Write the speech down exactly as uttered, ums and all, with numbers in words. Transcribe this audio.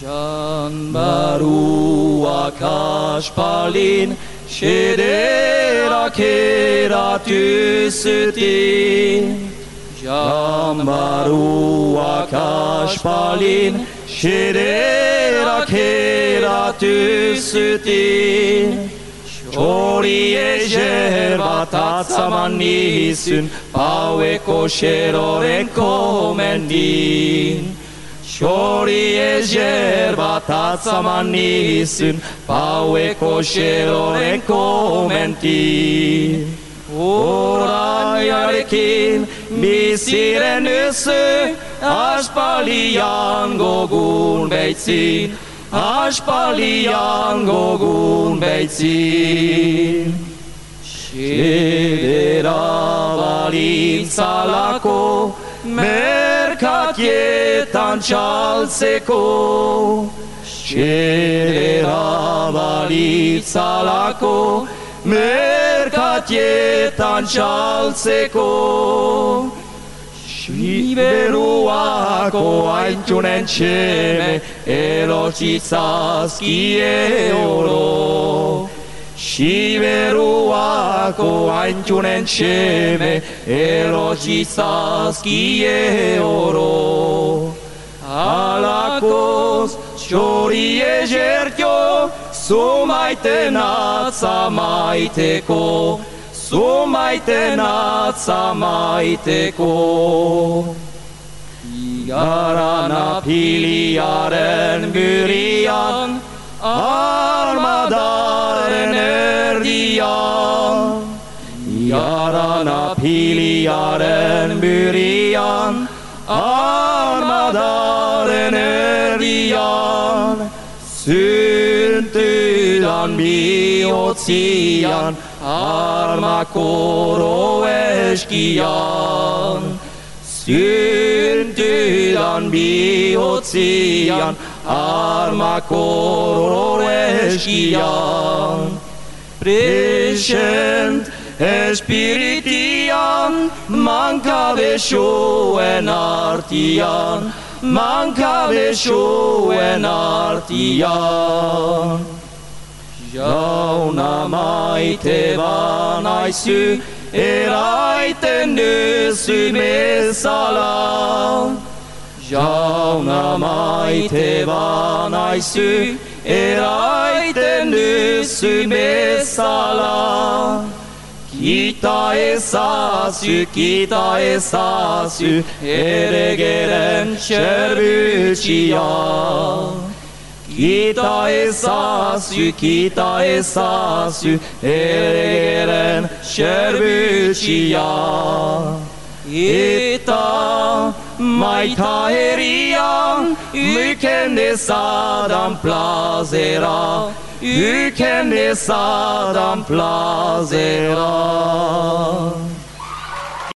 Jan baruak aspalin, xederak eratu zuten. Jan baruak aspalin, xederak eratu zuten. Txori ezer bat atzaman nizun, paueko xerorenko mendin. Txori ezer bat atzaman nizun, paueko xerorenko mendin. Oraiarekin biziren duzu, aspalian gogun beitzin. Aspalian gogun beitzin. Xedera balitzalako, merkatietan txaltzeko. Xedera balitzalako, merkatietan txaltzeko. Siberuako aintxunen txeme, erotsitzazkie oro. Siberuako aintxunen txeme, erotsitzazkie oro. Alakoz txori ezertio, zu maiten atza maiteko. Zu maiten atza maiteko. Igaran apiliaren burian, armadaren erdian. Igaran apiliaren burian, armadaren erdian. Züntudan bihotzian, armakoro eskian. Züntudan bihotzian, armakoro eskian. Present espiritian, mankabezuen artian. Mankabezuen artian. Jauna maite banaizu, eraiten duzu bezala. Jauna maite banaizu, eraiten duzu bezala. Kita ezazu, kita ezazu, eregeren txerbutxia. Kita ezazu, kita ezazu, eregeren txerbutxia. Eta maita herrian, uken dezadan plazera. Uken dezadan plazera.